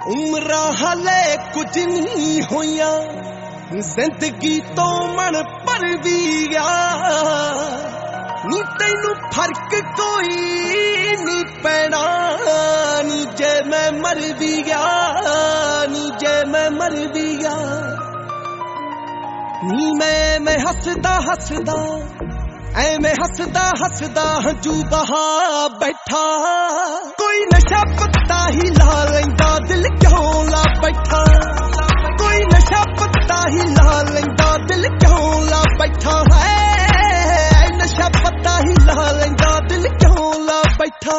उम्र हाले कुछ नहीं होया, जिंदगी तो मन पर भी गया। नी तैनू फर्क कोई नहीं पैना, नी जे मैं मर भी गया, नी जे मैं मर भी गया। नी मैं हसदा हसदा मैं हसदा हसदा हंजू बहा बैठा। कोई नशा पत्ता ही ला लेंदा, दिल क्यों ला बैठा। कोई नशा पत्ता ही ला लेंदा, दिल क्यों ला बैठा है। नशा पत्ता ही ला लेंदा, दिल क्यों ला बैठा।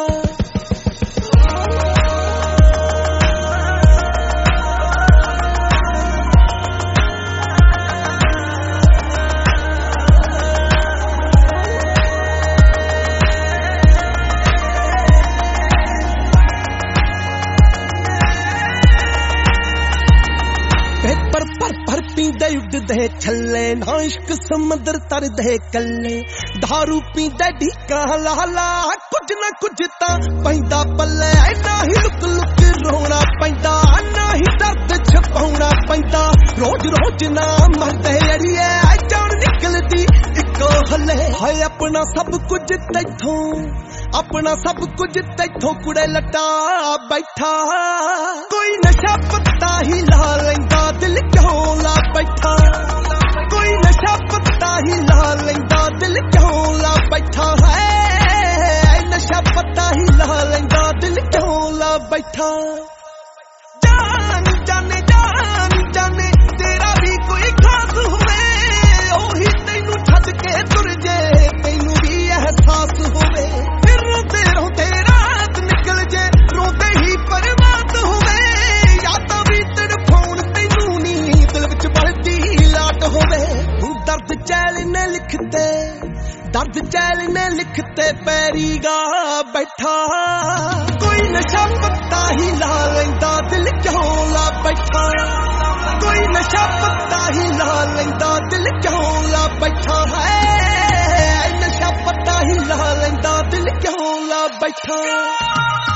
पर पींदे उड़दे छल्ले, ना इश्क समुंदर तरदे कल्ले। दारू पींदे ढीका लाला, कुछ ना कुछ तां पैंदा पल्ले। ना ही लुक लुक रोना पैंदा, ना ही दर्द छपाउना पैंदा। रोज रोज ना मरदे अड़िए, जान निकलदी इको हले। हाय अपना सब कुछ तैथों, अपना सब कुछ तैथों कुड़े लटा बैठा। कोई नशा पत्ता ही ला लेंदा, दिल क्यों ला बैठा। कोई नशा पत्ता ही ला लेंदा, दिल क्यों ला बैठा है। नशा पत्ता ही ला लेंदा, दिल क्यों ला बैठा। जान जाने जान जाने तेरा भी कोई खास होवे, ओही तैनू छड्ड के तुर जे, तैनू भी एहसास होवे। फिर रोते रोते रात निकल जे, रोते ही बर्बाद होवे। यादां भी तड़फाउण तैनू नी, दिल विच बढ़दी लाट होवे। दर्द चैल ने लिखते, दर्द चैल ने लिखते पैरी गा बैठा। कोई नशा पत्ता ही ला लेंदा, दिल क्यों ला बैठा। कोई नशा पत्ता ही ला लेंदा, दिल क्यों ला बैठा है। नशा पत्ता ही ला लेंदा, दिल क्यों ला बैठा।